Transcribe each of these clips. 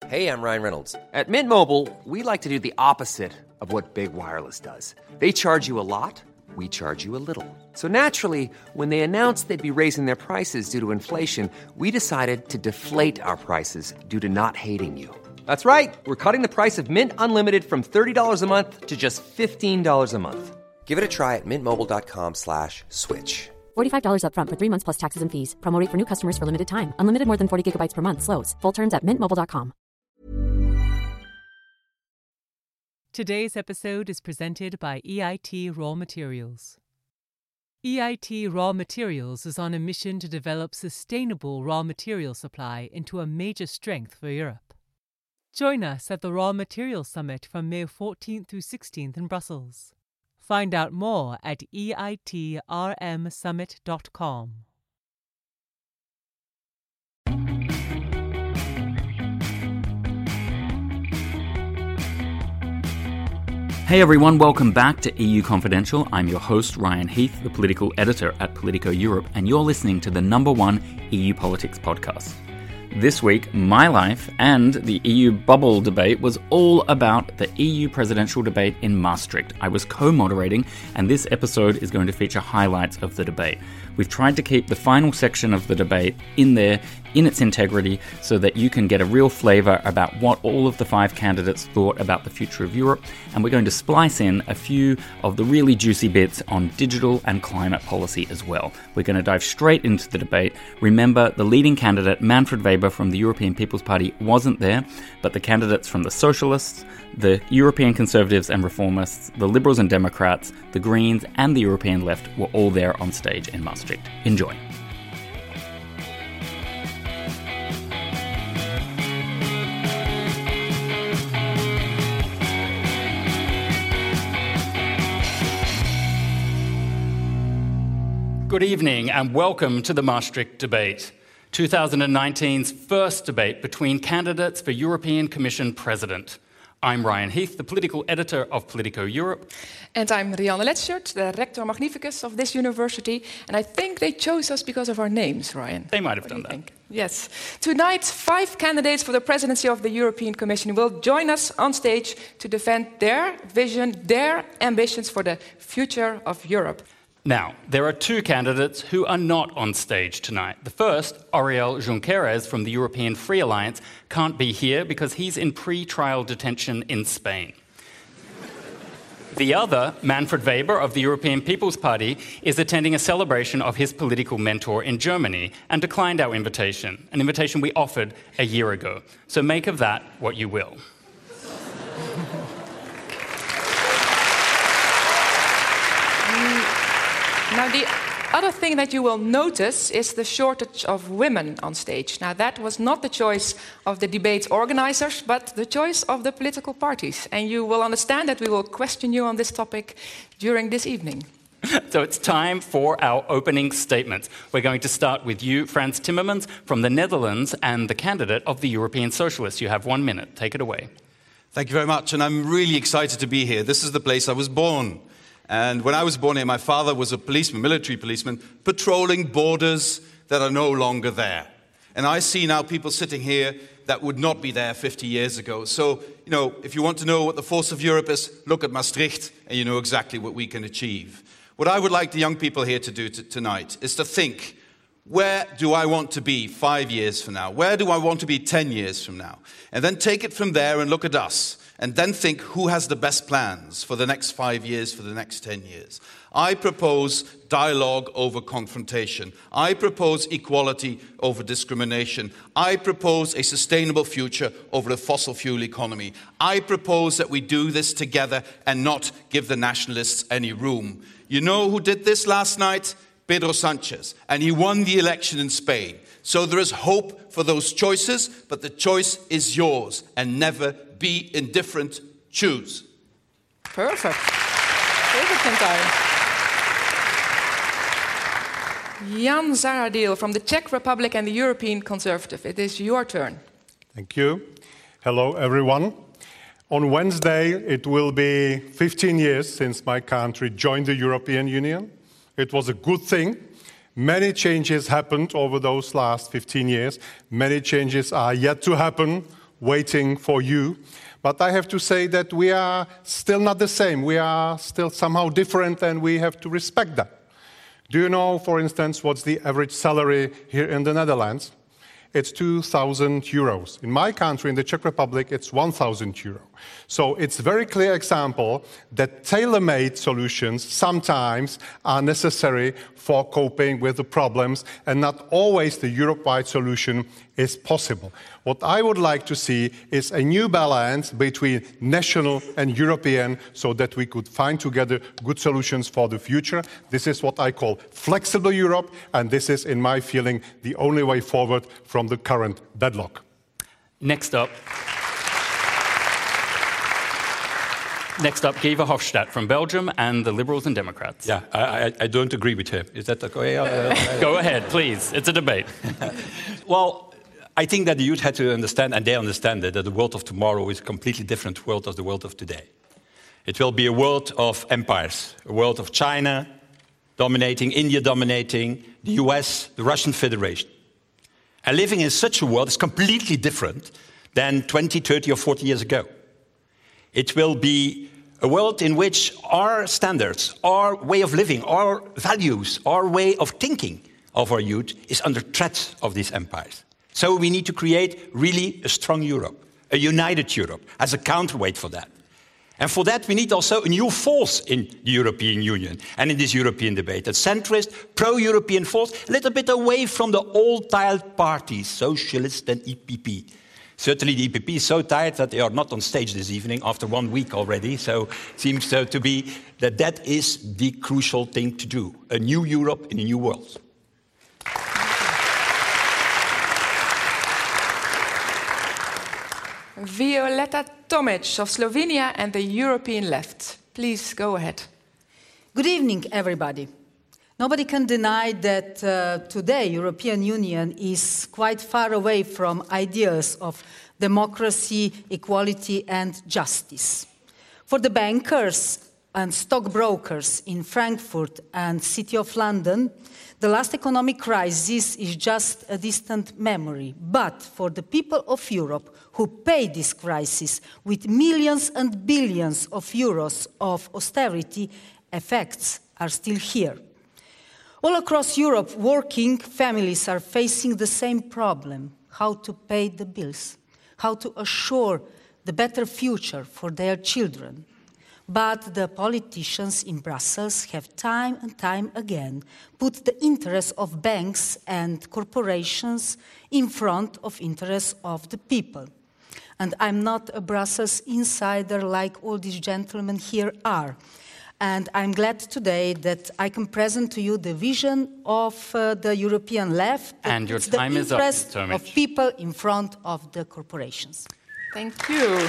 Hey, I'm Ryan Reynolds. At Mint Mobile, we like to do the opposite of what Big Wireless does. They charge you a lot, we charge you a little. So naturally, when they announced they'd be raising their prices due to inflation, we decided to deflate our prices due to not hating you. That's right. We're cutting the price of Mint Unlimited from $30 a month to just $15 a month. Give it a try at mintmobile.com/switch. $45 up front for 3 months plus taxes and fees. Promo rate for new customers for limited time. Unlimited more than 40 gigabytes per month. Slows full terms at mintmobile.com. Today's episode is presented by EIT Raw Materials. EIT Raw Materials is on a mission to develop sustainable raw material supply into a major strength for Europe. Join us at the Raw Materials Summit from May 14th through 16th in Brussels. Find out more at eitrmsummit.com. Hey everyone, welcome back to EU Confidential. I'm your host, Ryan Heath, the political editor at Politico Europe, and you're listening to the #1 EU politics podcast. This week, my life and the EU bubble debate was all about the EU presidential debate in Maastricht. I was co-moderating, and this episode is going to feature highlights of the debate. We've tried to keep the final section of the debate in there, in its integrity, so that you can get a real flavour about what all of the 5 candidates thought about the future of Europe, and we're going to splice in a few of the really juicy bits on digital and climate policy as well. We're going to dive straight into the debate. Remember, the leading candidate, Manfred Weber from the European People's Party, wasn't there, but the candidates from the Socialists, the European Conservatives and Reformists, the Liberals and Democrats, the Greens and the European Left were all there on stage in Maastricht. Enjoy. Good evening and welcome to the Maastricht debate, 2019's first debate between candidates for European Commission President. I'm Ryan Heath, the political editor of Politico Europe. And I'm Rianne Letschert, the Rector Magnificus of this university. And I think they chose us because of our names, Ryan. They might have done that. Think? Yes. Tonight, 5 candidates for the presidency of the European Commission will join us on stage to defend their vision, their ambitions for the future of Europe. Now, there are 2 candidates who are not on stage tonight. The first, Oriol Junqueras from the European Free Alliance, can't be here because he's in pre-trial detention in Spain. The other, Manfred Weber of the European People's Party, is attending a celebration of his political mentor in Germany and declined our invitation, an invitation we offered a year ago. So make of that what you will. Now, the other thing that you will notice is the shortage of women on stage. Now, that was not the choice of the debate organizers, but the choice of the political parties. And you will understand that we will question you on this topic during this evening. So it's time for our opening statements. We're going to start with you, Frans Timmermans, from the Netherlands and the candidate of the European Socialists. You have 1 minute. Take it away. Thank you very much, and I'm really excited to be here. This is the place I was born. And when I was born here, my father was a policeman, military policeman, patrolling borders that are no longer there. And I see now people sitting here that would not be there 50 years ago. So, if you want to know what the force of Europe is, look at Maastricht, and you know exactly what we can achieve. What I would like the young people here to do tonight is to think, where do I want to be 5 years from now? Where do I want to be 10 years from now? And then take it from there and look at us. And then think who has the best plans for the next 5 years, for the next 10 years. I propose dialogue over confrontation. I propose equality over discrimination. I propose a sustainable future over a fossil fuel economy. I propose that we do this together and not give the nationalists any room. You know who did this last night? Pedro Sanchez. And he won the election in Spain. So there is hope for those choices, but the choice is yours. And never be indifferent. Choose. Perfect. Perfect time. Jan Zahradil from the Czech Republic and the European Conservative. It is your turn. Thank you. Hello, everyone. On Wednesday, it will be 15 years since my country joined the European Union. It was a good thing. Many changes happened over those last 15 years. Many changes are yet to happen waiting for you. But I have to say that we are still not the same. We are still somehow different, and we have to respect that. Do you know, for instance, what's the average salary here in the Netherlands? It's 2,000 euros. In my country, in the Czech Republic, it's 1,000 euros. So it's a very clear example that tailor-made solutions sometimes are necessary for coping with the problems, and not always the Europe-wide solution is possible. What I would like to see is a new balance between national and European, so that we could find together good solutions for the future. This is what I call flexible Europe, and this is, in my feeling, the only way forward from the current deadlock. Next up, Guy Verhofstadt from Belgium and the Liberals and Democrats. Yeah, I don't agree with him. Is that okay? Go ahead, please. It's a debate. Well, I think that the youth had to understand, and they understand it, that the world of tomorrow is a completely different world as the world of today. It will be a world of empires, a world of China dominating, India dominating, the US, the Russian Federation. And living in such a world is completely different than 20, 30 or 40 years ago. It will be a world in which our standards, our way of living, our values, our way of thinking of our youth is under threat of these empires. So we need to create really a strong Europe, a united Europe, as a counterweight for that. And for that, we need also a new force in the European Union and in this European debate, a centrist, pro-European force, a little bit away from the old-style parties, Socialist and EPP. Certainly the EPP is so tired that they are not on stage this evening after 1 week already, so it seems to be that that is the crucial thing to do, a new Europe in a new world. Violeta Tomic of Slovenia and the European Left. Please go ahead. Good evening, everybody. Nobody can deny that today European Union is quite far away from ideas of democracy, equality and justice. For the bankers and stockbrokers in Frankfurt and City of London, the last economic crisis is just a distant memory. But for the people of Europe who pay this crisis with millions and billions of euros of austerity, effects are still here. All across Europe, working families are facing the same problem: how to pay the bills, how to assure the better future for their children. But the politicians in Brussels have time and time again put the interests of banks and corporations in front of interests of the people. And I'm not a Brussels insider like all these gentlemen here are. And I'm glad today that I can present to you the vision of the European left. And your time is up, the interest of people in front of the corporations. Thank you.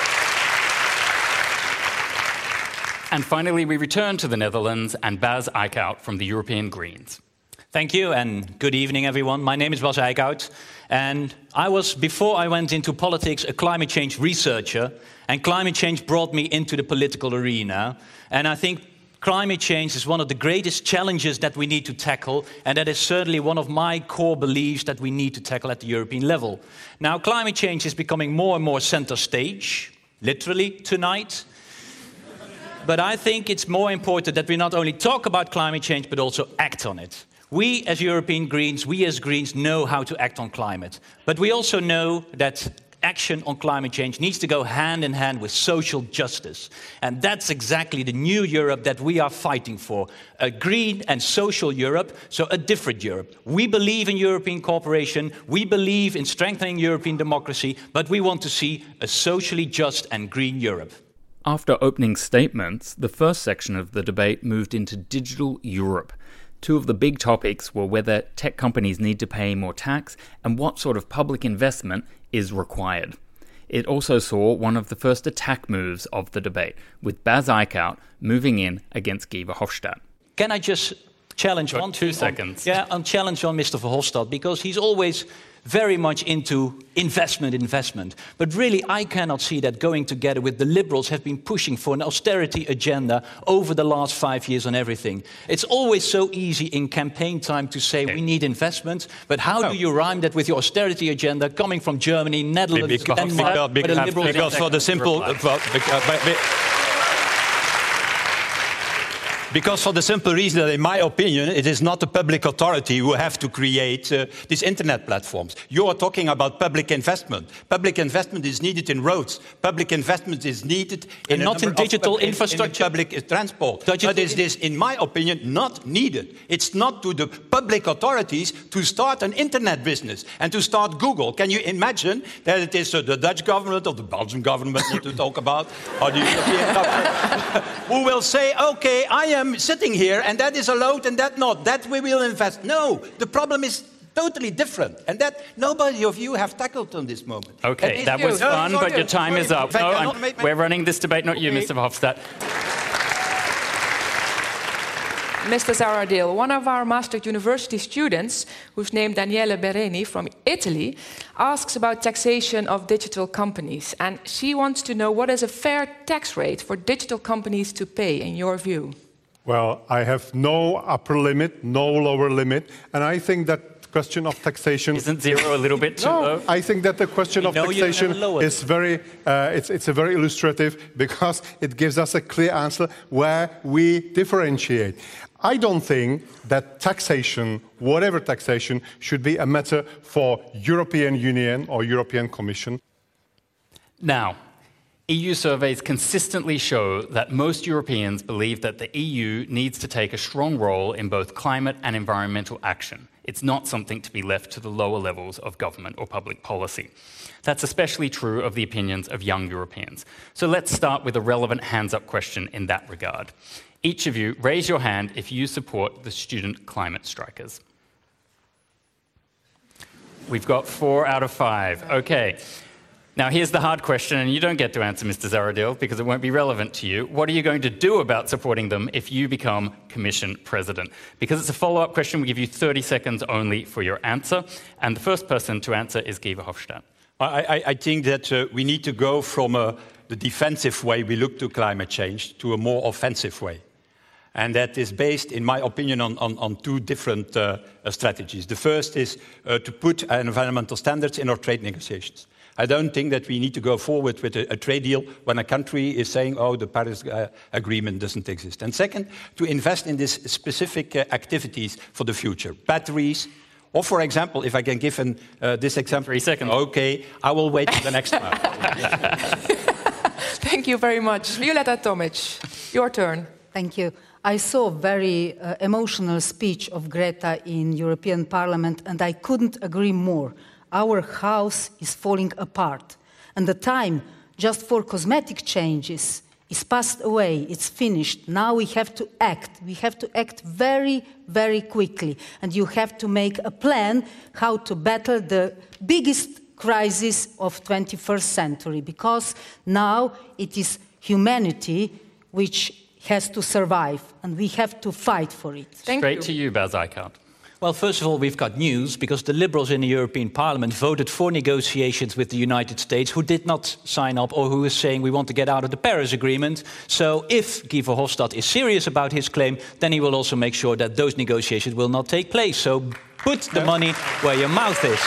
And finally, we return to the Netherlands and Bas Eickhout from the European Greens. Thank you, and good evening, everyone. My name is Bas Eickhout, and I was, before I went into politics, a climate change researcher, and climate change brought me into the political arena. And I think climate change is one of the greatest challenges that we need to tackle, and that is certainly one of my core beliefs that we need to tackle at the European level. Now, climate change is becoming more and more center stage, literally tonight. But I think it's more important that we not only talk about climate change, but also act on it. We as European Greens, we as Greens know how to act on climate. But we also know that action on climate change needs to go hand in hand with social justice. And that's exactly the new Europe that we are fighting for. A green and social Europe, so a different Europe. We believe in European cooperation, we believe in strengthening European democracy, but we want to see a socially just and green Europe. After opening statements, the first section of the debate moved into digital Europe. Two of the big topics were whether tech companies need to pay more tax and what sort of public investment is required. It also saw one of the first attack moves of the debate, with Bas Eickhout moving in against Guy Verhofstadt. Can I just challenge Got one 2 thing seconds. on challenge on Mr. Verhofstadt, because he's always very much into investment. But really, I cannot see that going together with the Liberals have been pushing for an austerity agenda over the last 5 years on everything. It's always so easy in campaign time to say we need investment, but how do you rhyme that with your austerity agenda coming from Germany, Netherlands, Denmark, where the Liberals... Because for the simple... Because for the simple reason that, in my opinion, it is not the public authority who have to create these internet platforms. You are talking about public investment. Public investment is needed in roads. Public investment is needed in not in digital infrastructure. In public transport. But is this, in my opinion, not needed. It's not to the public authorities to start an internet business and to start Google. Can you imagine that it is the Dutch government or the Belgian government need to talk about, or the European government, who will say, okay, I am sitting here, and that is allowed, and that not. That we will invest. No, the problem is totally different, and that nobody of you have tackled on this moment. Okay, that was fun, but your time is up. No, we're running this debate, not you, Mr. Verhofstadt. Mr. Zahradil, one of our Maastricht University students, who's named Daniele Bereni from Italy, asks about taxation of digital companies. And she wants to know, what is a fair tax rate for digital companies to pay, in your view? Well, I have no upper limit, no lower limit, and I think that question of taxation... Isn't zero a little bit too low? I think that the question of taxation is very, it's a very illustrative, because it gives us a clear answer where we differentiate. I don't think that taxation, whatever taxation, should be a matter for European Union or European Commission. Now, EU surveys consistently show that most Europeans believe that the EU needs to take a strong role in both climate and environmental action. It's not something to be left to the lower levels of government or public policy. That's especially true of the opinions of young Europeans. So let's start with a relevant hands-up question in that regard. Each of you, raise your hand if you support the student climate strikers. We've got 4 out of 5. Okay. Now, here's the hard question, and you don't get to answer, Mr. Zahradil, because it won't be relevant to you. What are you going to do about supporting them if you become Commission President? Because it's a follow-up question, we give you 30 seconds only for your answer. And the first person to answer is Guy Verhofstadt. I think that we need to go from the defensive way we look to climate change to a more offensive way. And that is based, in my opinion, on 2 different strategies. The first is to put environmental standards in our trade negotiations. I don't think that we need to go forward with a trade deal when a country is saying, oh, the Paris Agreement doesn't exist. And second, to invest in these specific activities for the future. Batteries, or for example, if I can give this example. 3 seconds. Okay, I will wait for the next one. Thank you very much. Violeta Tomic, your turn. Thank you. I saw a very emotional speech of Greta in European Parliament, and I couldn't agree more. Our house is falling apart, and the time just for cosmetic changes is passed away. It's finished. Now we have to act. We have to act very, very quickly, and you have to make a plan how to battle the biggest crisis of 21st century, because now it is humanity which has to survive, and we have to fight for it. Straight to you, Bas Eickhout. Well, first of all, we've got news, because the Liberals in the European Parliament voted for negotiations with the United States, who did not sign up, or who is saying we want to get out of the Paris Agreement. So if Guy Verhofstadt is serious about his claim, then he will also make sure that those negotiations will not take place. So put the money where your mouth is.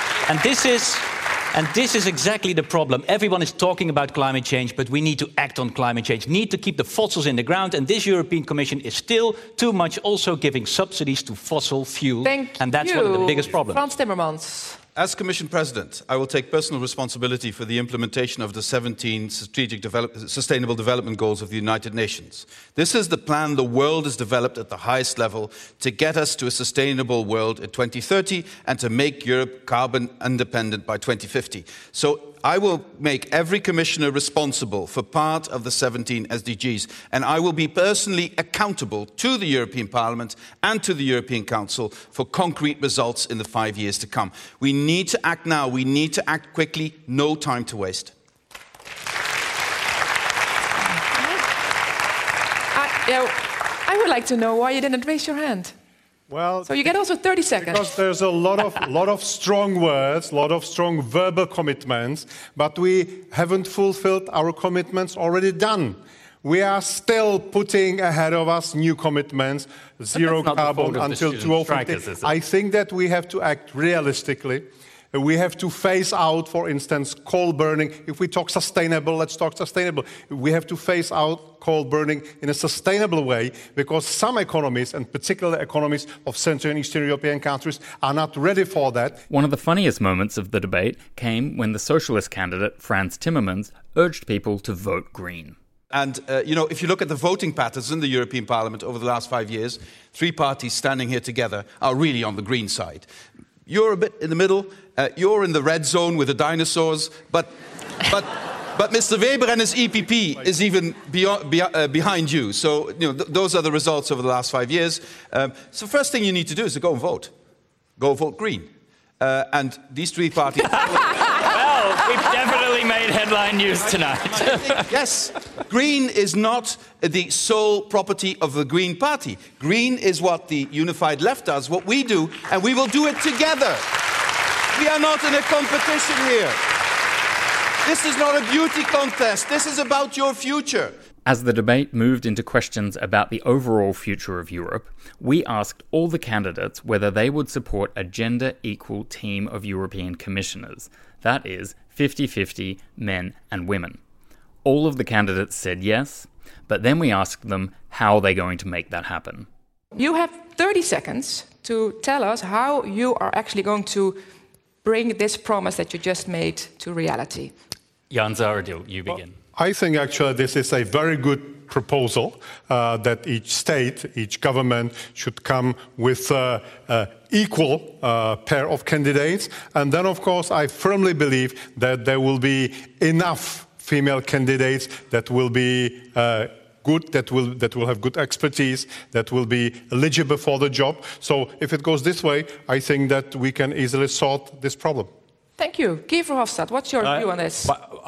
And this is exactly the problem. Everyone is talking about climate change, but we need to act on climate change. Need to keep the fossils in the ground, and this European Commission is still too much also giving subsidies to fossil fuel. And that's one of the biggest problems. Frans Timmermans. As Commission President, I will take personal responsibility for the implementation of the 17 Sustainable Development Goals of the United Nations. This is the plan the world has developed at the highest level to get us to a sustainable world at 2030 and to make Europe carbon independent by 2050. So I will make every commissioner responsible for part of the 17 SDGs, and I will be personally accountable to the European Parliament and to the European Council for concrete results in the 5 years to come. We need to act now. We need to act quickly. No time to waste. I would like to know why you didn't raise your hand. Well, So you get also 30 seconds. because there's a lot of strong words, a lot of strong verbal commitments, but we haven't fulfilled our commitments already done. We are still putting ahead of us new commitments, zero not the carbon fault of the until student strikers, 2050. is it? I think that we have to act realistically. We have to phase out, for instance, coal burning. If we talk sustainable, let's talk sustainable. We have to phase out coal burning in a sustainable way because some economies, and particularly economies of Central and Eastern European countries, are not ready for that. One of the funniest moments of the debate came when the socialist candidate, Frans Timmermans, urged people to vote green. And, if you look at the voting patterns in the European Parliament over the last 5 years, 3 parties standing here together are really on the green side. You're a bit in the middle. You're in the red zone with the dinosaurs. But Mr. Weber and his EPP is even behind you. So, those are the results over the last 5 years. So first thing you need to do is to go and vote. Go vote green. And these 3 parties... Well, we've definitely made headline news tonight. Yes, green is not the sole property of the Green Party. Green is what the unified left does, what we do, and we will do it together. We are not in a competition here. This is not a beauty contest. This is about your future. As the debate moved into questions about the overall future of Europe, we asked all the candidates whether they would support a gender-equal team of European commissioners. That is, 50-50 men and women. All of the candidates said yes, but then we asked them how they're going to make that happen. You have 30 seconds to tell us how you are actually going to bring this promise that you just made to reality. Jan Zahradil, you begin. I think actually this is a very good proposal that each state, each government should come with equal pair of candidates. And then, of course, I firmly believe that there will be enough female candidates that will be good, that will have good expertise, that will be eligible for the job. So if it goes this way, I think that we can easily solve this problem. Thank you. Guy Verhofstadt, what's your view on this?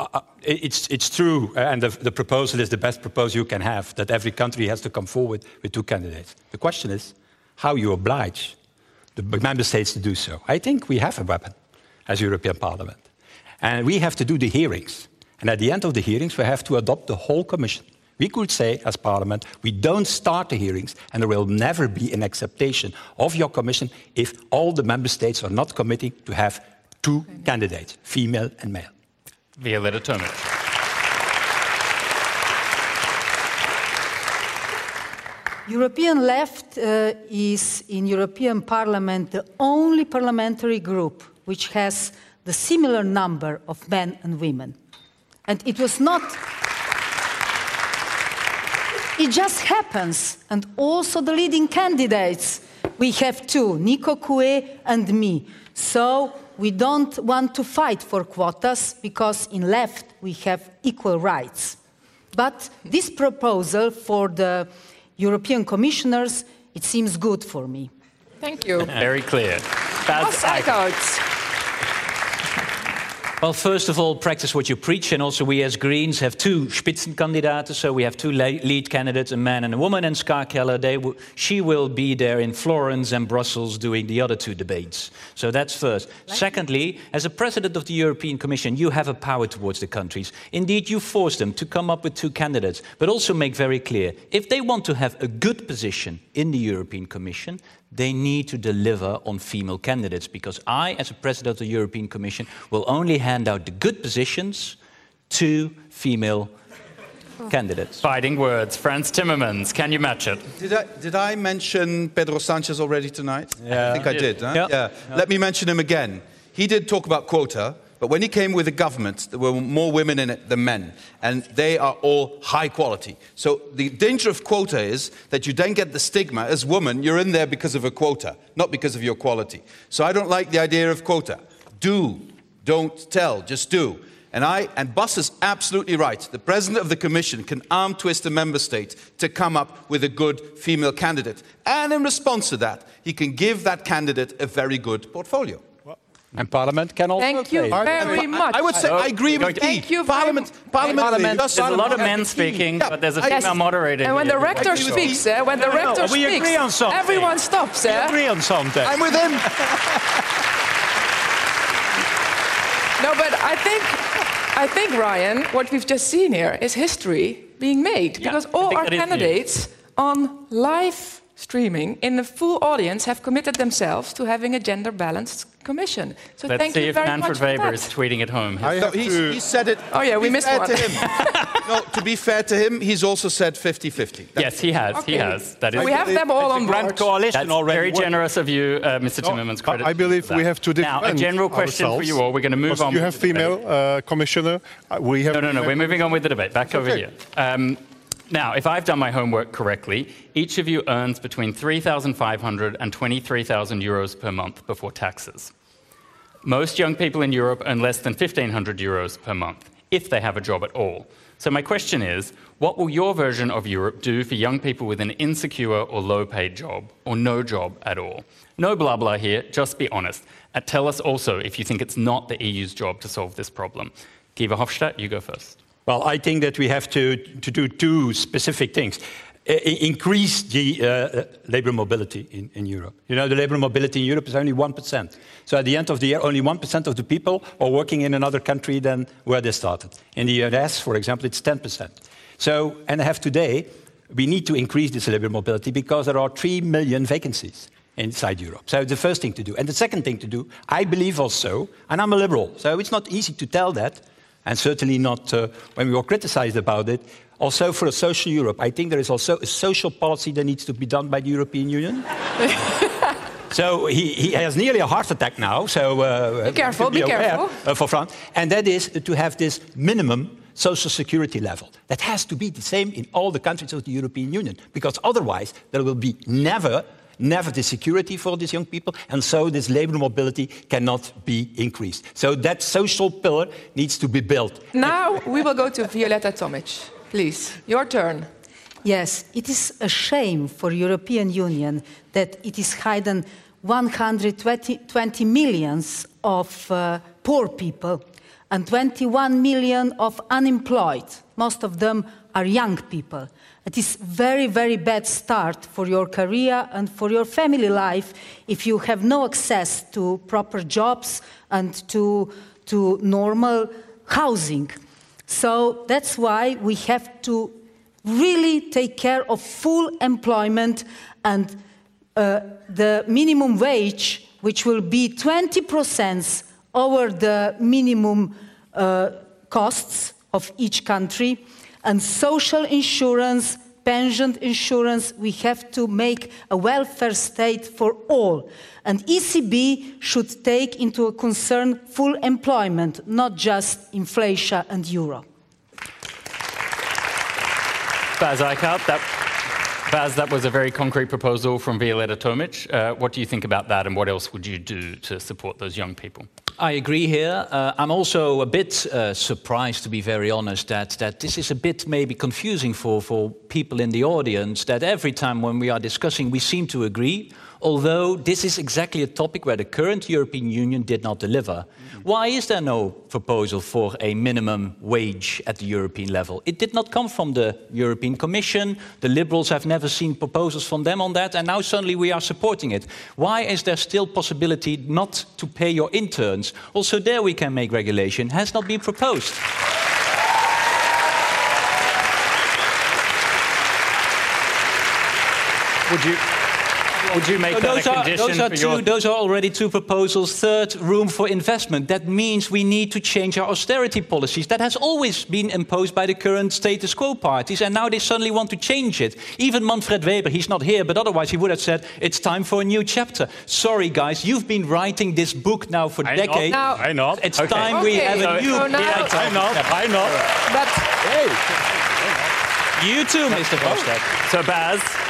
It's true, and the proposal is the best proposal you can have, that every country has to come forward with 2 candidates. The question is how you oblige the member states to do so. I think we have a weapon as European Parliament. And we have to do the hearings. And at the end of the hearings, we have to adopt the whole Commission. We could say, as Parliament, we don't start the hearings, and there will never be an acceptation of your Commission if all the member states are not committing to have 2 candidates, female and male. Violeta Tomic. European left is in European Parliament the only parliamentary group which has the similar number of men and women. And it was not... It just happens. And also the leading candidates. We have 2, Nico Coué and me. So we don't want to fight for quotas because in left we have equal rights. But this proposal for the European commissioners, it seems good for me. Thank you. Very clear. Bas Eickhout. Well, first of all, practice what you preach, and also we as Greens have 2 Spitzenkandidaten, so we have 2 lead candidates, a man and a woman, and Ska Keller, she will be there in Florence and Brussels doing the other 2 debates. So that's first. Secondly, as a president of the European Commission, you have a power towards the countries. Indeed, you force them to come up with 2 candidates, but also make very clear, if they want to have a good position in the European Commission, they need to deliver on female candidates, because I, as a president of the European Commission, will only hand out the good positions to female candidates. Fighting words. Frans Timmermans, can you match it? Did I mention Pedro Sanchez already tonight? Yeah. I think I did. Huh? Yeah. Let me mention him again. He did talk about quota, but when he came with a government, there were more women in it than men, and they are all high quality. So the danger of quota is that you then get the stigma, as woman, you're in there because of a quota, not because of your quality. So I don't like the idea of quota. Do, don't tell, just do. And Bas is absolutely right. The President of the Commission can arm twist a member state to come up with a good female candidate. And in response to that, he can give that candidate a very good portfolio. And Parliament can also Thank you very much. I would say I agree with Thank you. Parliament. There's a lot of men speaking, but there's a female moderator. And when here. the rector speaks, we agree on something. everyone stops. We agree on something. I'm with him. No, but I think, Ryan, what we've just seen here is history being made. Because all our candidates on live streaming in the full audience have committed themselves to having a gender-balanced commission. So Let's thank see you if very Manfred much for Weber that. is tweeting at home. He said it. Oh, yeah, we missed one. To him. No, to be fair to him, he's also said 50-50. Yes, he has. Okay. He has. That is. We have them all on Grand board. coalition That's already. very generous of you, Mr. Timmermans. Credit I believe for we that. have to defend Now, a general question ourselves, for you all. We're going to move because on. You with have the debate. female commissioner. We have. No. We're moving on with the debate. Back over here. Now, if I've done my homework correctly, each of you earns between 3,500 and 23,000 euros per month before taxes. Most young people in Europe earn less than 1,500 euros per month, if they have a job at all. So my question is, what will your version of Europe do for young people with an insecure or low-paid job, or no job at all? No blah blah here, just be honest. And tell us also if you think it's not the EU's job to solve this problem. Guy Verhofstadt, you go first. Well, I think that we have to do two specific things. Increase the labour mobility in Europe. You know, the labour mobility in Europe is only 1%. So at the end of the year, only 1% of the people are working in another country than where they started. In the US, for example, it's 10%. So, and today, we need to increase this labour mobility because there are 3 million vacancies inside Europe. So the first thing to do. And the second thing to do, I believe also, and I'm a liberal, so it's not easy to tell that, and certainly not when we were criticized about it. Also for a social Europe, I think there is also a social policy that needs to be done by the European Union. So he has nearly a heart attack now. So be careful, be careful. For France. And that is to have this minimum social security level. That has to be the same in all the countries of the European Union, because otherwise there will be never the security for these young people, and so this labour mobility cannot be increased. So that social pillar needs to be built. Now we will go to Violeta Tomic. Please, your turn. Yes, it is a shame for European Union that it is hidden 120 millions of poor people and 21 million of unemployed. Most of them are young people. It is very, very bad start for your career and for your family life if you have no access to proper jobs and to normal housing. So that's why we have to really take care of full employment and the minimum wage, which will be 20% over the minimum costs of each country, and social insurance, pension insurance. We have to make a welfare state for all. And ECB should take into concern full employment, not just inflation and euro. Bas Eickhout, that was a very concrete proposal from Violeta Tomic. What do you think about that, and what else would you do to support those young people? I agree here. I'm also a bit surprised, to be very honest, that this is a bit maybe confusing for people in the audience, that every time when we are discussing, we seem to agree, although this is exactly a topic where the current European Union did not deliver. Why is there no proposal for a minimum wage at the European level? It did not come from the European Commission. The Liberals have never seen proposals from them on that, and now suddenly we are supporting it. Why is there still possibility not to pay your interns? Also there we can make regulation. Has not been proposed. Would you make that a condition? Those are already two proposals. Third, room for investment. That means we need to change our austerity policies. That has always been imposed by the current status quo parties, and now they suddenly want to change it. Even Manfred Weber, he's not here, but otherwise he would have said, it's time for a new chapter. Sorry, guys, you've been writing this book now for decades. I know. It's time we have a new... I know. But you too, Mr. Verhofstadt. So, Bas,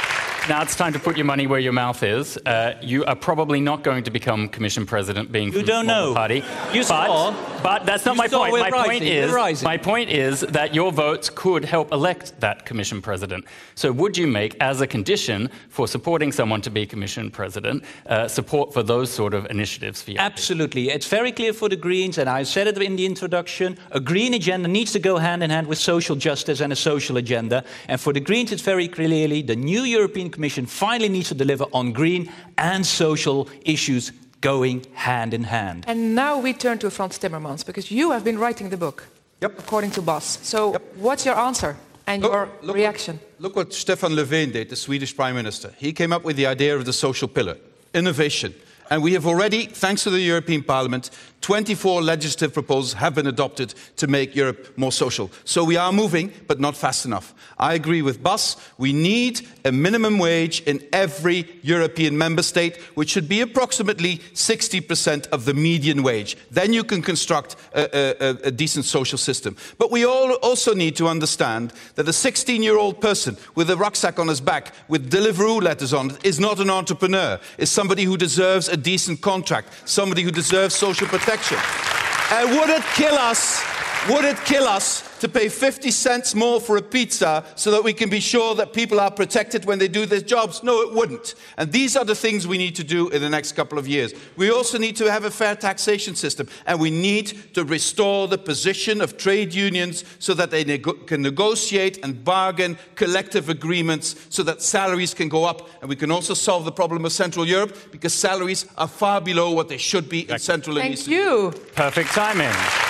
Now it's time to put your money where your mouth is. You are probably not going to become Commission President, being from the smaller party. But that's not my point. My point is that your votes could help elect that Commission President. So would you make, as a condition for supporting someone to be Commission President, support for those sort of initiatives for you? Absolutely. It's very clear for the Greens, and I said it in the introduction, a green agenda needs to go hand in hand with social justice and a social agenda. And for the Greens, it's very clearly the new European Commission finally needs to deliver on green and social issues going hand in hand. And now we turn to Frans Timmermans, because you have been writing the book, according to Bas. So what's your answer and your reaction? Look what Stefan Löfven did, the Swedish Prime Minister. He came up with the idea of the social pillar, innovation. And we have already, thanks to the European Parliament, 24 legislative proposals have been adopted to make Europe more social. So we are moving, but not fast enough. I agree with Bas. We need a minimum wage in every European member state, which should be approximately 60% of the median wage. Then you can construct a decent social system. But we also need to understand that a 16-year-old person with a rucksack on his back with Deliveroo letters on it is not an entrepreneur, is somebody who deserves a decent contract, somebody who deserves social protection. And would it kill us to pay 50 cents more for a pizza so that we can be sure that people are protected when they do their jobs? No, it wouldn't. And these are the things we need to do in the next couple of years. We also need to have a fair taxation system, and we need to restore the position of trade unions so that they can negotiate and bargain collective agreements so that salaries can go up. And we can also solve the problem of Central Europe, because salaries are far below what they should be in Central and Eastern Europe. Thank you. Perfect timing.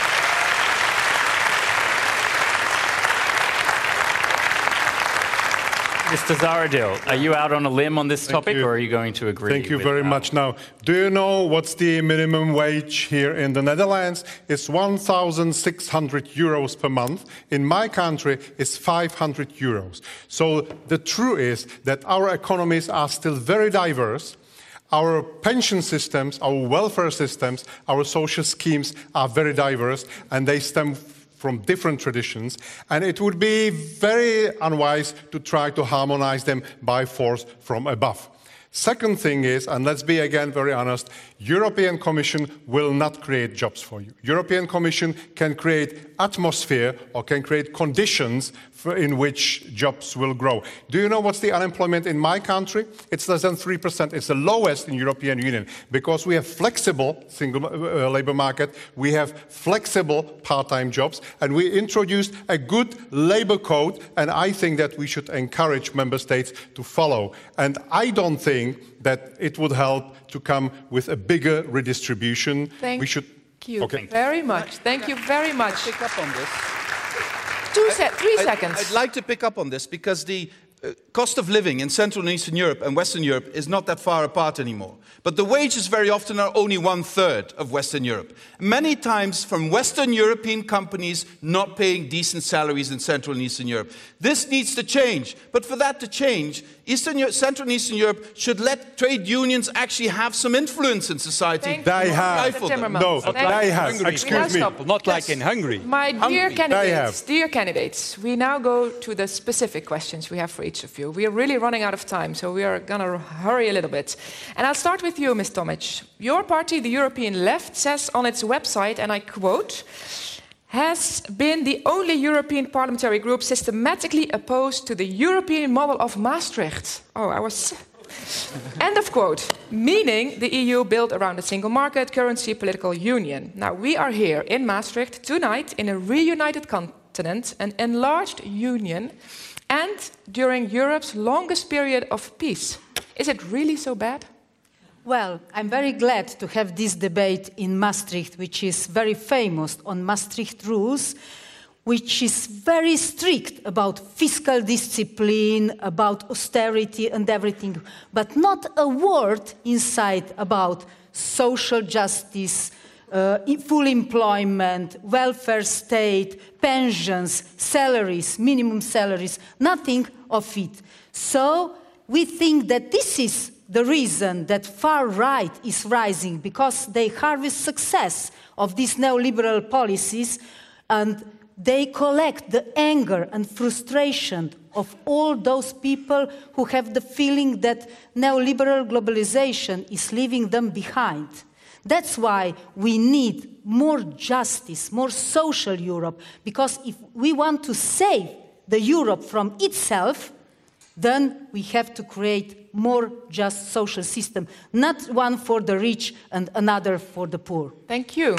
Mr. Zahradil, are you out on a limb on this topic, or are you going to agree? Thank you very much. Now, do you know what's the minimum wage here in the Netherlands? It's 1,600 euros per month. In my country, it's 500 euros. So the truth is that our economies are still very diverse. Our pension systems, our welfare systems, our social schemes are very diverse, and they stem from different traditions, and it would be very unwise to try to harmonize them by force from above. Second thing is, and let's be again very honest, European Commission will not create jobs for you. European Commission can create atmosphere or can create conditions in which jobs will grow. Do you know what's the unemployment in my country? It's less than 3%. It's the lowest in European Union because we have flexible single labor market, we have flexible part-time jobs, and we introduced a good labor code, and I think that we should encourage member states to follow. And I don't think that it would help to come with a bigger redistribution. Thank you very much. Thank you very much. Pick up on this. 3 seconds. I'd like to pick up on this because the cost of living in Central and Eastern Europe and Western Europe is not that far apart anymore. But the wages very often are only 1/3 of Western Europe. Many times from Western European companies not paying decent salaries in Central and Eastern Europe. This needs to change. But for that to change, Central and Eastern Europe should let trade unions actually have some influence in society. They have. No, they have. Excuse me. Not like in Hungary. My dear candidates, we now go to the specific questions we have for each of you. We are really running out of time, so we are going to hurry a little bit. And I'll start with you, Ms. Tomic. Your party, the European Left, says on its website, and I quote, has been the only European parliamentary group systematically opposed to the European model of Maastricht. End of quote. Meaning the EU built around a single market, currency, political union. Now, we are here in Maastricht tonight in a reunited continent, an enlarged union, and during Europe's longest period of peace. Is it really so bad? Well, I'm very glad to have this debate in Maastricht, which is very famous on Maastricht rules, which is very strict about fiscal discipline, about austerity and everything, but not a word inside about social justice, full employment, welfare state, pensions, salaries, minimum salaries, nothing of it. So we think that this is the reason that far right is rising, because they harvest success of these neoliberal policies, and they collect the anger and frustration of all those people who have the feeling that neoliberal globalization is leaving them behind. That's why we need more justice, more social Europe, because if we want to save the Europe from itself, then we have to create more just social system, not one for the rich and another for the poor. Thank you.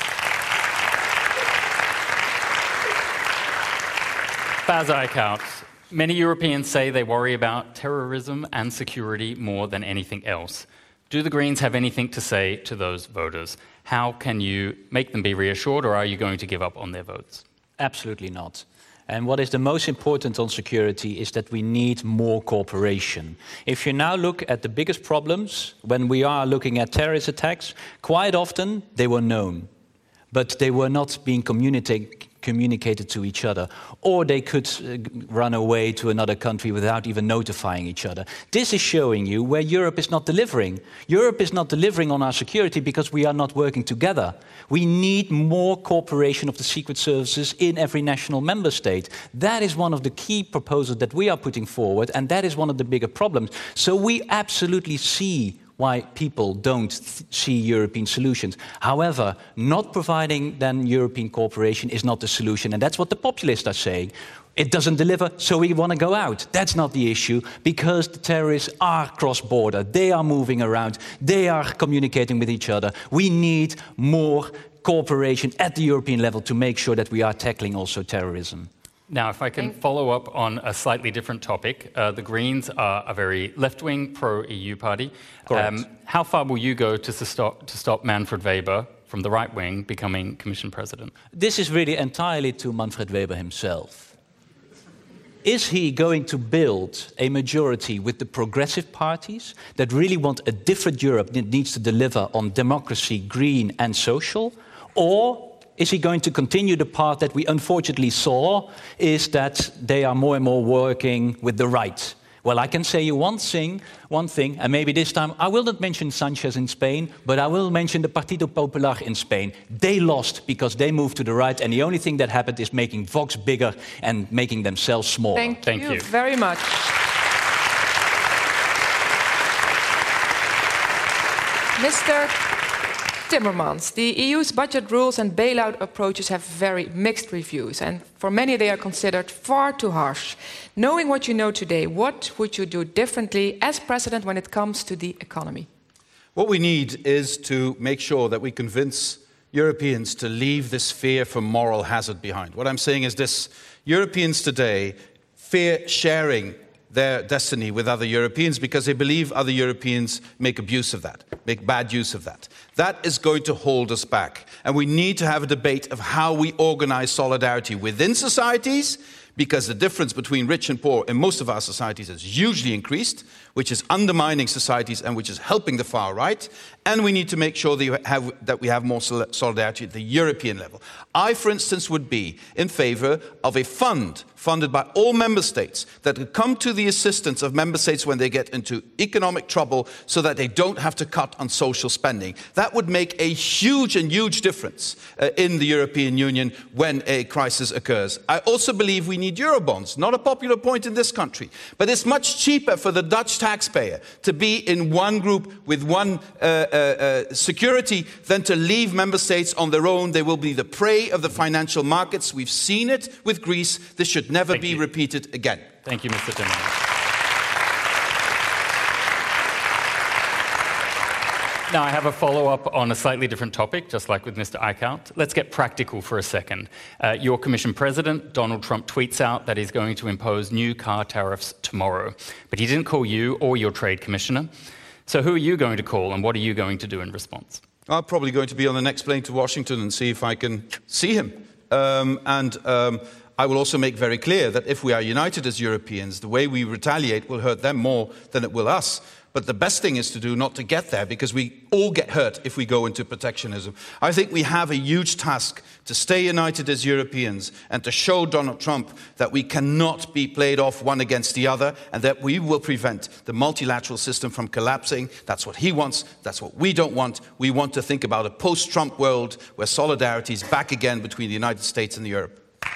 Bas Eickhout, many Europeans say they worry about terrorism and security more than anything else. Do the Greens have anything to say to those voters? How can you make them be reassured, or are you going to give up on their votes? Absolutely not. And what is the most important on security is that we need more cooperation. If you now look at the biggest problems, when we are looking at terrorist attacks, quite often they were known, but they were not being communicated to each other, or they could run away to another country without even notifying each other. This is showing you where Europe is not delivering. Europe is not delivering on our security because we are not working together. We need more cooperation of the secret services in every national member state. That is one of the key proposals that we are putting forward, and that is one of the bigger problems. So we absolutely see why people don't see European solutions. However, not providing then European cooperation is not the solution, and that's what the populists are saying. It doesn't deliver, so we want to go out. That's not the issue, because the terrorists are cross-border. They are moving around. They are communicating with each other. We need more cooperation at the European level to make sure that we are tackling also terrorism. Now, if I can follow up on a slightly different topic, the Greens are a very left-wing, pro-EU party. How far will you go to stop Manfred Weber from the right wing becoming Commission President? This is really entirely to Manfred Weber himself. Is he going to build a majority with the progressive parties that really want a different Europe that needs to deliver on democracy, green and social? Or is he going to continue the path that we unfortunately saw, is that they are more and more working with the right? Well, I can say you one thing, and maybe this time I will not mention Sanchez in Spain, but I will mention the Partido Popular in Spain. They lost because they moved to the right, and the only thing that happened is making Vox bigger and making themselves smaller. Thank you very much. Mr. Timmermans, the EU's budget rules and bailout approaches have very mixed reviews, and for many they are considered far too harsh. Knowing what you know today, what would you do differently as president when it comes to the economy? What we need is to make sure that we convince Europeans to leave this fear for moral hazard behind. What I'm saying is this: Europeans today fear sharing their destiny with other Europeans because they believe other Europeans make abuse of that, make bad use of that. That is going to hold us back. And we need to have a debate of how we organize solidarity within societies, because the difference between rich and poor in most of our societies has hugely increased, which is undermining societies and which is helping the far right. And we need to make sure that we have more solidarity at the European level. I, for instance, would be in favor of a fund funded by all member states that would come to the assistance of member states when they get into economic trouble so that they don't have to cut on social spending. That would make a huge difference in the European Union when a crisis occurs. I also believe we need Eurobonds, not a popular point in this country, but it's much cheaper for the Dutch taxpayer to be in one group with one security than to leave member states on their own. They will be the prey of the financial markets. We've seen it with Greece. This should never be repeated again. Thank you, Mr. Timmermans. Now, I have a follow-up on a slightly different topic, just like with Mr. Eickhout. Let's get practical for a second. Your Commission President, Donald Trump, tweets out that he's going to impose new car tariffs tomorrow. But he didn't call you or your Trade Commissioner. So who are you going to call, and what are you going to do in response? I'm probably going to be on the next plane to Washington and see if I can see him. I will also make very clear that if we are united as Europeans, the way we retaliate will hurt them more than it will us. But the best thing is to do not to get there, because we all get hurt if we go into protectionism. I think we have a huge task to stay united as Europeans and to show Donald Trump that we cannot be played off one against the other, and that we will prevent the multilateral system from collapsing. That's what he wants. That's what we don't want. We want to think about a post-Trump world where solidarity is back again between the United States and Europe.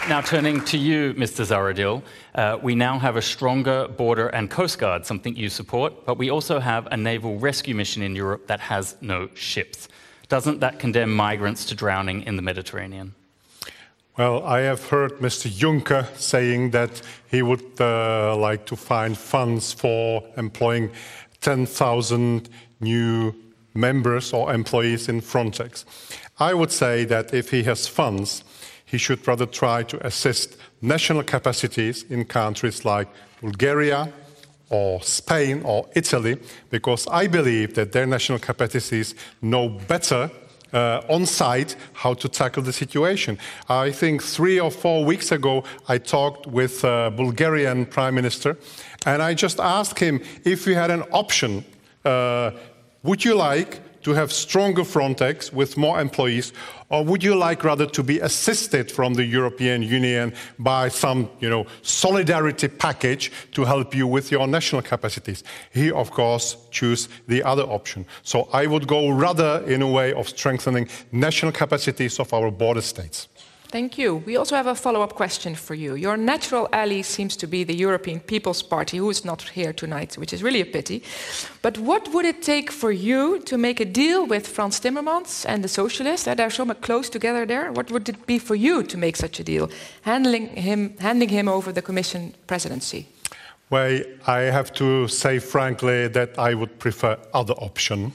Now, turning to you, Mr. Zahradil, we now have a stronger border and coast guard, something you support, but we also have a naval rescue mission in Europe that has no ships. Doesn't that condemn migrants to drowning in the Mediterranean? Well, I have heard Mr. Juncker saying that he would like to find funds for employing 10,000 new members or employees in Frontex. I would say that if he has funds, he should rather try to assist national capacities in countries like Bulgaria or Spain or Italy, because I believe that their national capacities know better on site how to tackle the situation. I think 3 or 4 weeks ago, I talked with Bulgarian Prime Minister, and I just asked him if we had an option, would you like to have stronger Frontex with more employees, or would you like rather to be assisted from the European Union by some, solidarity package to help you with your national capacities? He, of course, chose the other option. So I would go rather in a way of strengthening national capacities of our border states. Thank you. We also have a follow-up question for you. Your natural ally seems to be the European People's Party, who is not here tonight, which is really a pity. But what would it take for you to make a deal with Frans Timmermans and the socialists? They're so much close together there. What would it be for you to make such a deal, handing him over the Commission presidency? Well, I have to say frankly that I would prefer other option.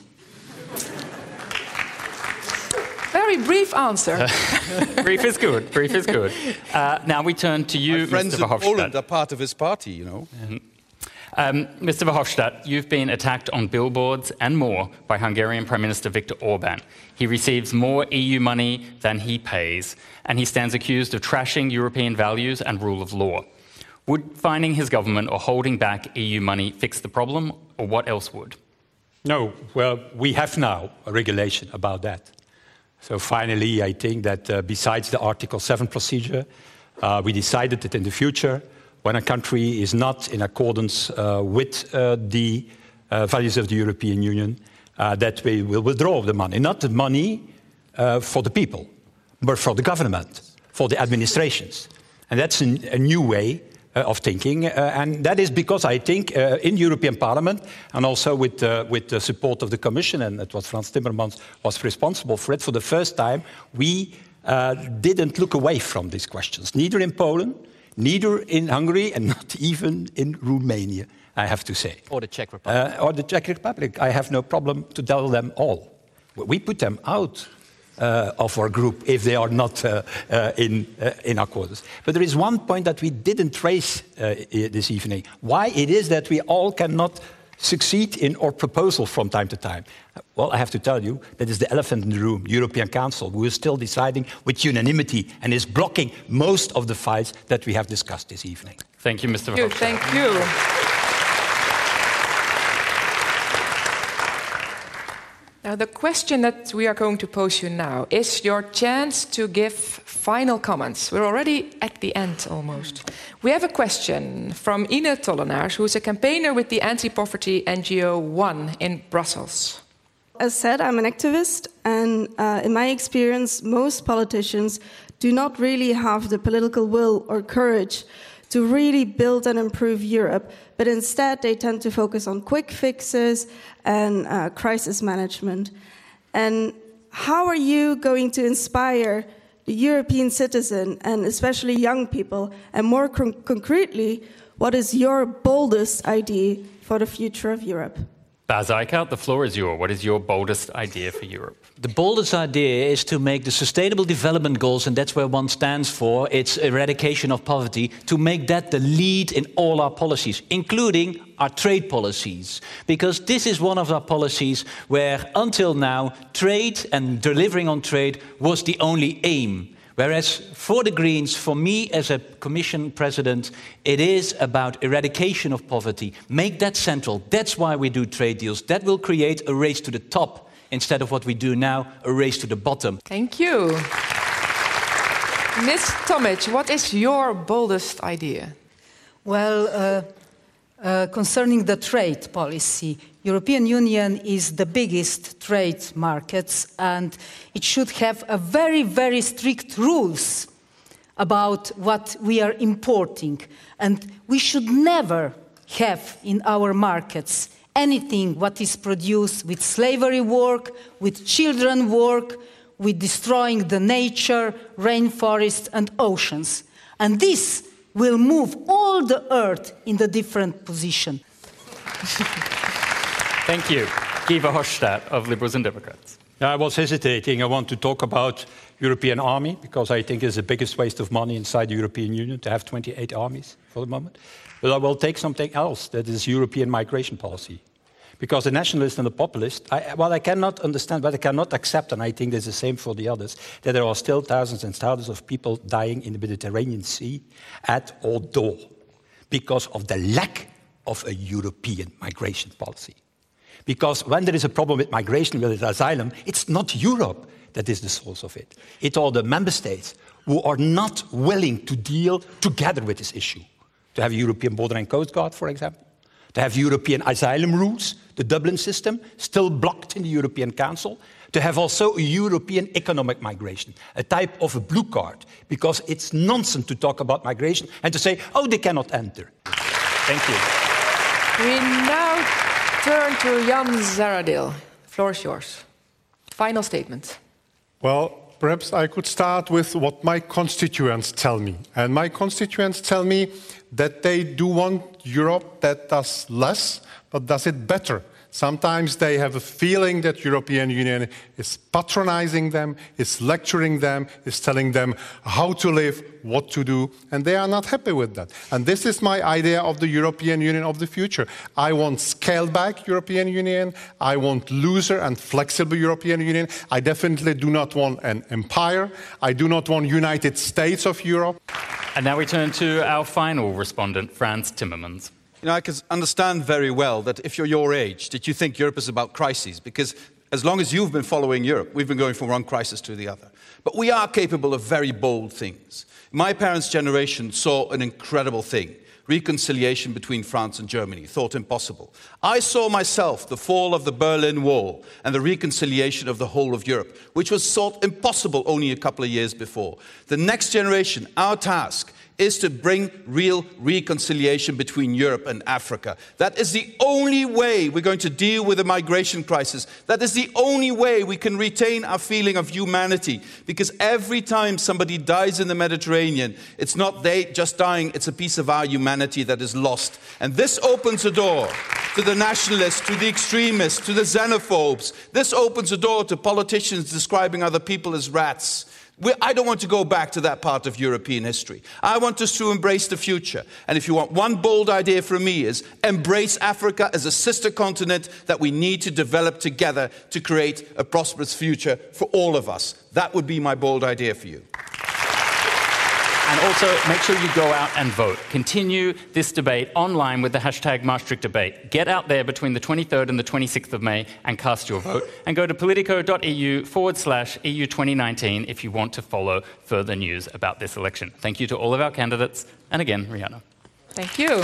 Very brief answer. Brief is good. Brief is good. Now we turn to you, My friends Mr. Verhofstadt. in Poland are part of his party, Mr. Verhofstadt, you've been attacked on billboards and more by Hungarian Prime Minister Viktor Orbán. He receives more EU money than he pays, and he stands accused of trashing European values and rule of law. Would finding his government or holding back EU money fix the problem, or what else would? No, well, we have now a regulation about that. So finally, I think that besides the Article 7 procedure, we decided that in the future, when a country is not in accordance with the values of the European Union, that we will withdraw the money. Not the money for the people, but for the government, for the administrations. And that's a new way of thinking, and that is because I think in the European Parliament, and also with the support of the Commission, and that was Frans Timmermans was responsible for it, for the first time, we didn't look away from these questions, neither in Poland, neither in Hungary, and not even in Romania, I have to say. Or the Czech Republic. Or the Czech Republic. I have no problem to tell them all. We put them out of our group if they are not in accordance. But there is one point that we didn't raise this evening. Why it is that we all cannot succeed in our proposal from time to time? Well, I have to tell you, that is the elephant in the room, European Council, who is still deciding with unanimity and is blocking most of the files that we have discussed this evening. Thank you, Mr. Verhofstadt. Thank you. Now, the question that we are going to pose you now is your chance to give final comments. We're already at the end, almost. We have a question from Ine Tollenaars, who is a campaigner with the anti-poverty NGO One in Brussels. As said, I'm an activist, and in my experience, most politicians do not really have the political will or courage to really build and improve Europe, but instead they tend to focus on quick fixes and crisis management. And how are you going to inspire the European citizen, and especially young people, and more concretely, what is your boldest idea for the future of Europe? Bas Eickhout, the floor is yours. What is your boldest idea for Europe? The boldest idea is to make the Sustainable Development Goals, and that's where one stands for, it's eradication of poverty, to make that the lead in all our policies, including our trade policies. Because this is one of our policies where, until now, trade and delivering on trade was the only aim. Whereas for the Greens, for me as a Commission President, it is about eradication of poverty. Make that central. That's why we do trade deals. That will create a race to the top instead of what we do now, a race to the bottom. Thank you. Ms. Tomic, what is your boldest idea? Well, concerning the trade policy, European Union is the biggest trade market, and it should have a very, very strict rules about what we are importing. And we should never have in our markets anything what is produced with slavery work, with children work, with destroying the nature, rainforests and oceans. And this will move all the earth in the different position. Thank you. Guy Verhofstadt of Liberals and Democrats. I was hesitating. I want to talk about European army because I think it's the biggest waste of money inside the European Union to have 28 armies for the moment. But I will take something else, that is European migration policy. Because the nationalists and the populists, I cannot understand, but I cannot accept, and I think there's the same for the others, that there are still thousands and thousands of people dying in the Mediterranean Sea at all door because of the lack of a European migration policy. Because when there is a problem with migration, with asylum, it's not Europe that is the source of it. It's all the member states who are not willing to deal together with this issue. To have a European Border and Coast Guard, for example. To have European asylum rules, the Dublin system, still blocked in the European Council. To have also a European economic migration, a type of a blue card, because it's nonsense to talk about migration and to say, oh, they cannot enter. Thank you. We now turn to Jan Zahradil. The floor is yours. Final statement. Well, perhaps I could start with what my constituents tell me. And my constituents tell me that they do want Europe that does less, but does it better. Sometimes they have a feeling that European Union is patronizing them, is lecturing them, is telling them how to live, what to do, and they are not happy with that. And this is my idea of the European Union of the future. I want scaled-back European Union. I want looser and flexible European Union. I definitely do not want an empire. I do not want United States of Europe. And now we turn to our final respondent, Frans Timmermans. You know, I can understand very well that if you're your age, that you think Europe is about crises, because as long as you've been following Europe, we've been going from one crisis to the other. But we are capable of very bold things. My parents' generation saw an incredible thing. Reconciliation between France and Germany, thought impossible. I saw myself the fall of the Berlin Wall and the reconciliation of the whole of Europe, which was thought impossible only a couple of years before. The next generation, our task, is to bring real reconciliation between Europe and Africa. That is the only way we're going to deal with the migration crisis. That is the only way we can retain our feeling of humanity. Because every time somebody dies in the Mediterranean, it's not they just dying, it's a piece of our humanity that is lost. And this opens a door to the nationalists, to the extremists, to the xenophobes. This opens a door to politicians describing other people as rats. I don't want to go back to that part of European history. I want us to embrace the future. And if you want one bold idea from me is embrace Africa as a sister continent that we need to develop together to create a prosperous future for all of us. That would be my bold idea for you. And also, make sure you go out and vote. Continue this debate online with the hashtag Maastricht Debate. Get out there between the 23rd and the 26th of May and cast your vote. And go to politico.eu/EU 2019 if you want to follow further news about this election. Thank you to all of our candidates. And again, Rihanna. Thank you.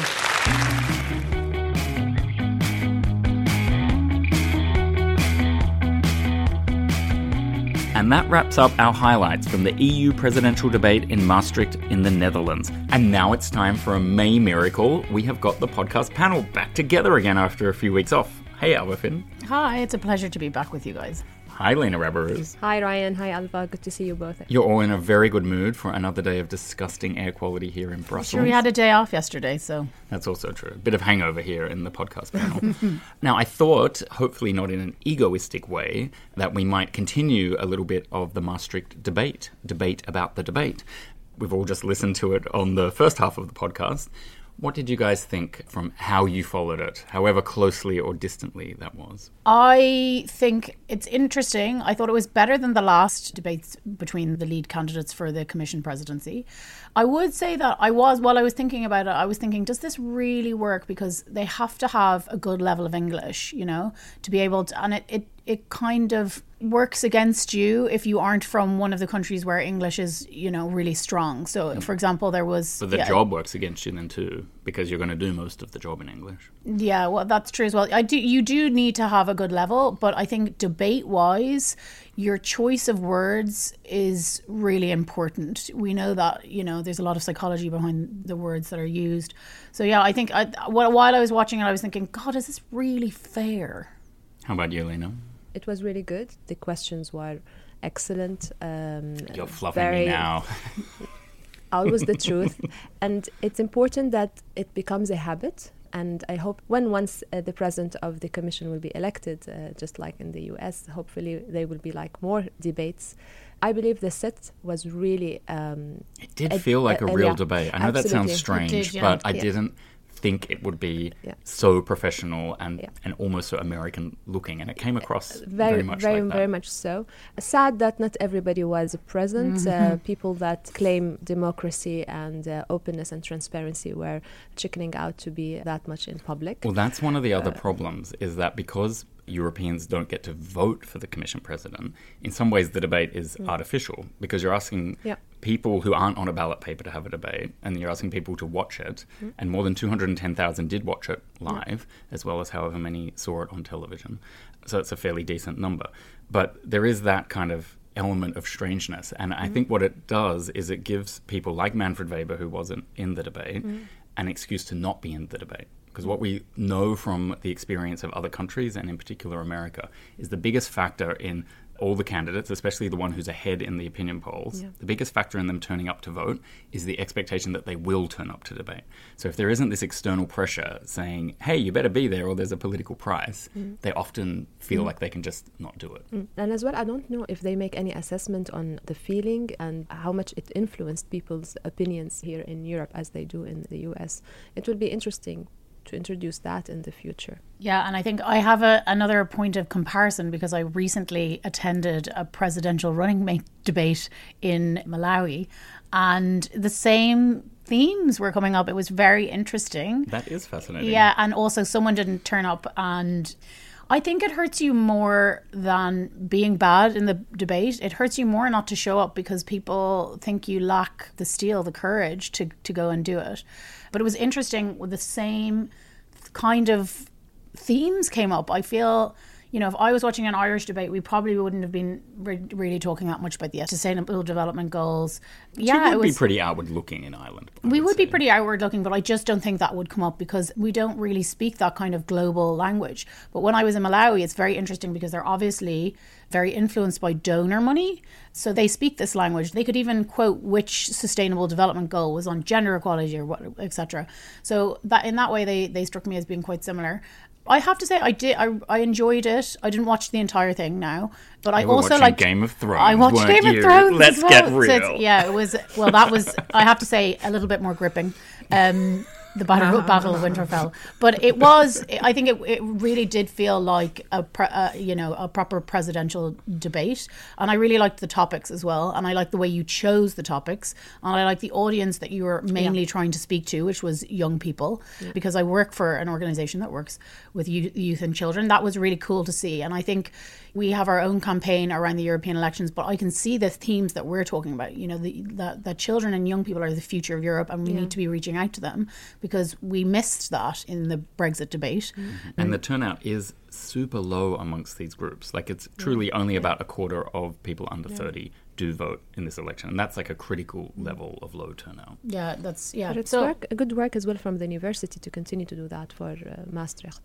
And that wraps up our highlights from the EU presidential debate in Maastricht in the Netherlands. And now it's time for a May miracle. We have got the podcast panel back together again after a few weeks off. Hey, Alva Finn. Hi, it's a pleasure to be back with you guys. Hi, Lena Rabaruz. Hi, Ryan. Hi, Alva. Good to see you both. You're all in a very good mood for another day of disgusting air quality here in Brussels. Sure, we had a day off yesterday, so... That's also true. A bit of hangover here in the podcast panel. Now, I thought, hopefully not in an egoistic way, that we might continue a little bit of the Maastricht debate about the debate. We've all just listened to it on the first half of the podcast. What did you guys think from how you followed it, however closely or distantly that was? I think it's interesting. I thought it was better than the last debates between the lead candidates for the Commission presidency. I would say that while I was thinking about it, I was thinking, does this really work? Because they have to have a good level of English, to be able to, and it kind of works against you if you aren't from one of the countries where English is, really strong. So, for example, there was... But the job works against you then too, because you're going to do most of the job in English. Yeah, well, that's true as well. You do need to have a good level, but I think debate-wise, your choice of words is really important. We know that, you know, there's a lot of psychology behind the words that are used. So yeah, I think while I was watching it, I was thinking, God, is this really fair? How about you, Lena? It was really good. The questions were excellent. You're fluffing me now. Always the truth. And it's important that it becomes a habit. And I hope once the president of the commission will be elected, just like in the US, hopefully there will be like more debates. I believe the set was really... it did feel like a real debate. I know absolutely. That sounds strange, but I didn't think it would be so professional and almost so American looking, and it came across very much like that. Very much so. Sad that not everybody was present. People that claim democracy and openness and transparency were chickening out to be that much in public. Well, that's one of the other problems, is that because Europeans don't get to vote for the Commission president, in some ways the debate is artificial, because you're asking people who aren't on a ballot paper to have a debate, and you're asking people to watch it, and more than 210,000 did watch it live, as well as however many saw it on television. So it's a fairly decent number. But there is that kind of element of strangeness, and I think what it does is it gives people like Manfred Weber, who wasn't in the debate, an excuse to not be in the debate. Because what we know from the experience of other countries, and in particular America, is the biggest factor in all the candidates, especially the one who's ahead in the opinion polls, the biggest factor in them turning up to vote is the expectation that they will turn up to debate. So if there isn't this external pressure saying, hey, you better be there or there's a political price, they often feel like they can just not do it. And as well, I don't know if they make any assessment on the feeling and how much it influenced people's opinions here in Europe as they do in the US. It will be interesting to introduce that in the future. Yeah, and I think I have another point of comparison, because I recently attended a presidential running mate debate in Malawi, and the same themes were coming up. It was very interesting. That is fascinating. Yeah, and also someone didn't turn up, and I think it hurts you more than being bad in the debate. It hurts you more not to show up because people think you lack the steel, the courage to go and do it. But it was interesting, with the same kind of themes came up. I feel, you know, if I was watching an Irish debate, we probably wouldn't have been really talking that much about the Sustainable Development Goals. Yeah, it would be pretty outward looking in Ireland. We would be pretty outward looking, but I just don't think that would come up because we don't really speak that kind of global language. But when I was in Malawi, it's very interesting because they're obviously very influenced by donor money. So they speak this language. They could even quote which Sustainable Development Goal was on gender equality or what, etc. So that in that way, they struck me as being quite similar. I have to say, I enjoyed it. I didn't watch the entire thing now, but I also liked Game of Thrones. I watched Game of Thrones. Let's as well. get real. So it was that was, I have to say, a little bit more gripping. The Battle of Winterfell, but it was. I think it really did feel like a proper presidential debate, and I really liked the topics as well, and I liked the way you chose the topics, and I liked the audience that you were mainly trying to speak to, which was young people, because I work for an organisation that works with youth and children. That was really cool to see, and I think we have our own campaign around the European elections, but I can see the themes that we're talking about. You know, that children and young people are the future of Europe, and we need to be reaching out to them, because we missed that in the Brexit debate. And the turnout is super low amongst these groups. Like, it's truly only about a quarter of people under 30 do vote in this election. And that's like a critical level of low turnout. Yeah, that's, yeah. But it's good work as well from the university to continue to do that for Maastricht.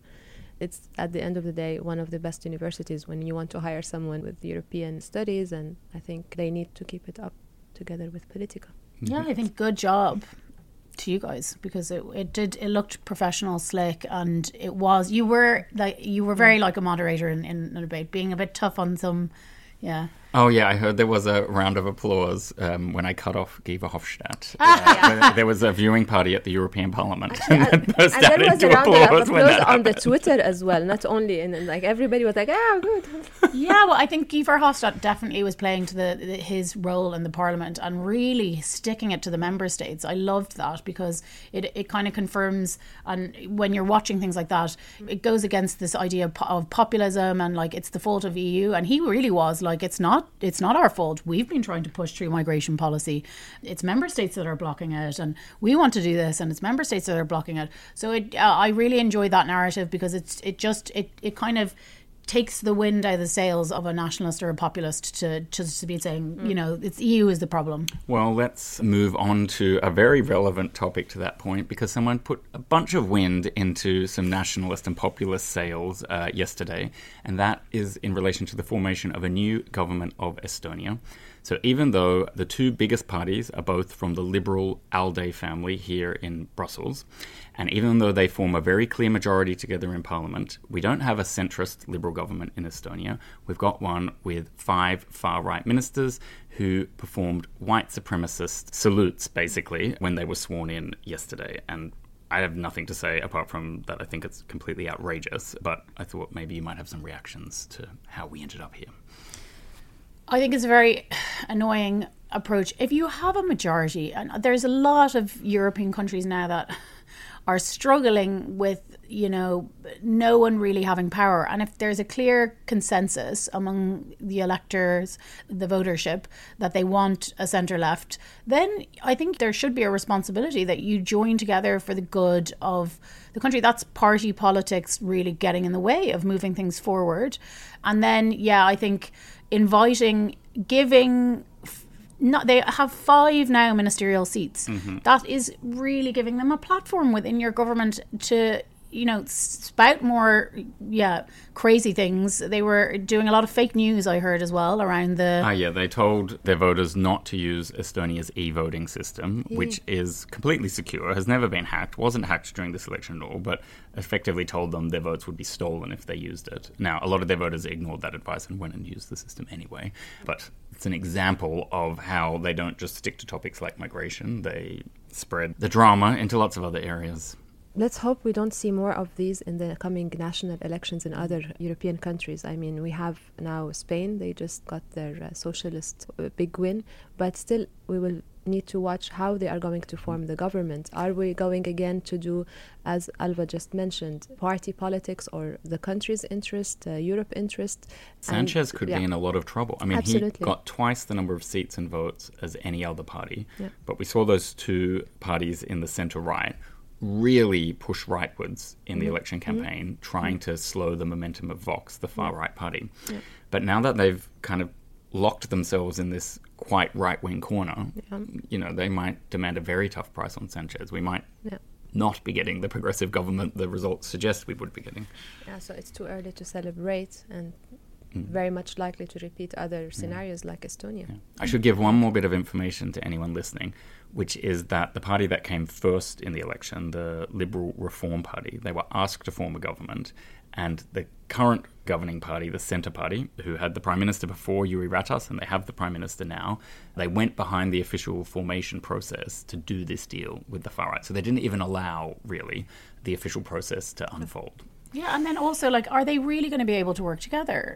It's, at the end of the day, one of the best universities when you want to hire someone with European studies, and I think they need to keep it up together with Politica. Yeah, I think good job to you guys, because it looked professional, slick, and it was, you were very like a moderator in a debate, being a bit tough on some. Oh yeah, I heard there was a round of applause when I cut off Guy Verhofstadt. There was a viewing party at the European Parliament, and there was a round of applause on the Twitter as well, not only in, like, everybody was like, good. Yeah, well, I think Guy Verhofstadt definitely was playing to his role in the Parliament and really sticking it to the member states. I loved that, because it kind of confirms, and when you're watching things like that, it goes against this idea of populism and like it's the fault of EU, and he really was like, it's not our fault. We've been trying to push through migration policy. It's member states that are blocking it, and we want to do this, and it's member states that are blocking it. So I really enjoyed that narrative, because it kind of takes the wind out of the sails of a nationalist or a populist to be saying, it's EU is the problem. Well, let's move on to a very relevant topic to that point, because someone put a bunch of wind into some nationalist and populist sails yesterday, and that is in relation to the formation of a new government of Estonia. So even though the two biggest parties are both from the liberal ALDE family here in Brussels, and even though they form a very clear majority together in parliament, we don't have a centrist liberal government in Estonia. We've got one with 5 far-right ministers who performed white supremacist salutes, basically, when they were sworn in yesterday. And I have nothing to say apart from that I think it's completely outrageous, but I thought maybe you might have some reactions to how we ended up here. I think it's a very annoying approach. If you have a majority, and there's a lot of European countries now that are struggling with, no one really having power. And if there's a clear consensus among the electors, the votership, that they want a centre-left, then I think there should be a responsibility that you join together for the good of the country. That's party politics really getting in the way of moving things forward. And then, I think they have 5 now ministerial seats. Mm-hmm. That is really giving them a platform within your government to, spout more, crazy things. They were doing a lot of fake news, I heard, as well, around the... they told their voters not to use Estonia's e-voting system, which is completely secure, has never been hacked, wasn't hacked during this election at all, but effectively told them their votes would be stolen if they used it. Now, a lot of their voters ignored that advice and went and used the system anyway, but it's an example of how they don't just stick to topics like migration, they spread the drama into lots of other areas. Let's hope we don't see more of these in the coming national elections in other European countries. I mean, we have now Spain. They just got their socialist big win. But still, we will need to watch how they are going to form the government. Are we going again to do, as Alva just mentioned, party politics or the country's interest, Europe interest? Sanchez could be in a lot of trouble. I mean, Absolutely. He got twice the number of seats and votes as any other party. Yeah. But we saw those two parties in the centre-right really push rightwards in the election campaign, trying to slow the momentum of Vox, the far-right party. Yeah. But now that they've kind of locked themselves in this quite right-wing corner, they might demand a very tough price on Sanchez. We might not be getting the progressive government the results suggest we would be getting. Yeah, so it's too early to celebrate, and very much likely to repeat other scenarios like Estonia. Yeah. I should give one more bit of information to anyone listening, which is that the party that came first in the election, the Liberal Reform Party, they were asked to form a government, and the current governing party, the Centre Party, who had the Prime Minister before, Jüri Ratas, and they have the Prime Minister now, they went behind the official formation process to do this deal with the far-right. So they didn't even allow, really, the official process to unfold. Yeah, and then also, are they really going to be able to work together?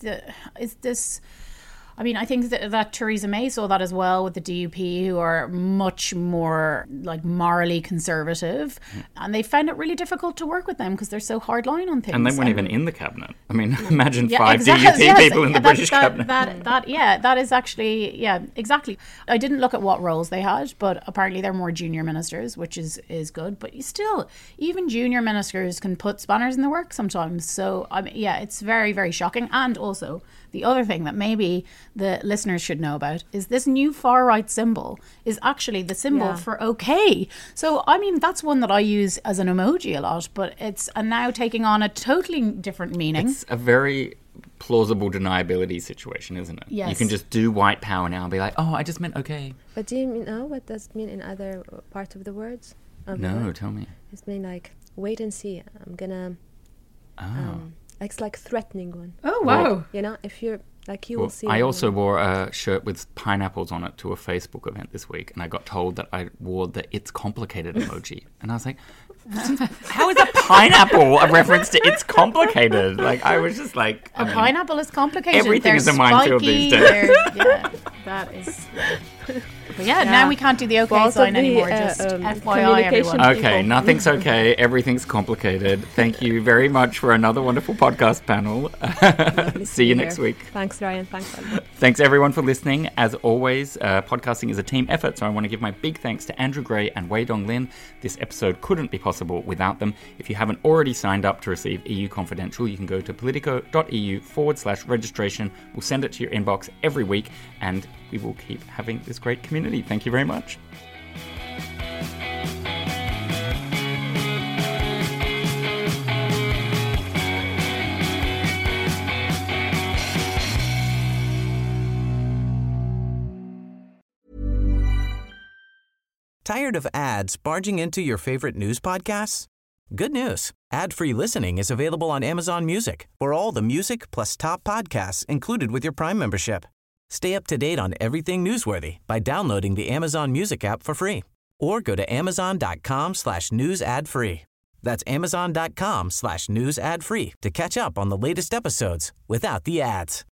I think that Theresa May saw that as well with the DUP, who are much more morally conservative, and they found it really difficult to work with them because they're so hardline on things. And they weren't even in the cabinet. I mean, imagine 5 DUP people in the British cabinet. That is actually, exactly. I didn't look at what roles they had, but apparently they're more junior ministers, which is good. But still, even junior ministers can put spanners in the works sometimes. So, it's very, very shocking. And also, the other thing that maybe the listeners should know about is this new far-right symbol is actually the symbol for OK. So, that's one that I use as an emoji a lot, but it's now taking on a totally different meaning. It's a very plausible deniability situation, isn't it? Yes. You can just do white power now and be like, I just meant OK. But do you know what does it mean in other part of the words? No, tell me. It's mean wait and see. I'm gonna... it's like threatening one. Oh, wow. Well, if you're you will see. I also wore a shirt with pineapples on it to a Facebook event this week, and I got told that I wore the "It's Complicated" emoji, and I was like, "How is a pineapple a reference to "It's Complicated"? I was just like, a pineapple is complicated. Everything is a minefield these days. That is. But yeah, now we can't do the OK sign anymore. Just FYI, everyone. Okay, nothing's okay. Everything's complicated. Thank you very much for another wonderful podcast panel. See you next week. Thanks, Ryan. Thanks, Albert. Thanks, everyone, for listening. As always, podcasting is a team effort, so I want to give my big thanks to Andrew Gray and Wei Dong Lin. This episode couldn't be possible without them. If you haven't already signed up to receive EU Confidential, you can go to politico.eu/registration. We'll send it to your inbox every week, and we will keep having this great community. Thank you very much. Tired of ads barging into your favorite news podcasts? Good news. Ad-free listening is available on Amazon Music for all the music plus top podcasts included with your Prime membership. Stay up to date on everything newsworthy by downloading the Amazon Music app for free or go to amazon.com/news ad free. That's amazon.com/news ad free to catch up on the latest episodes without the ads.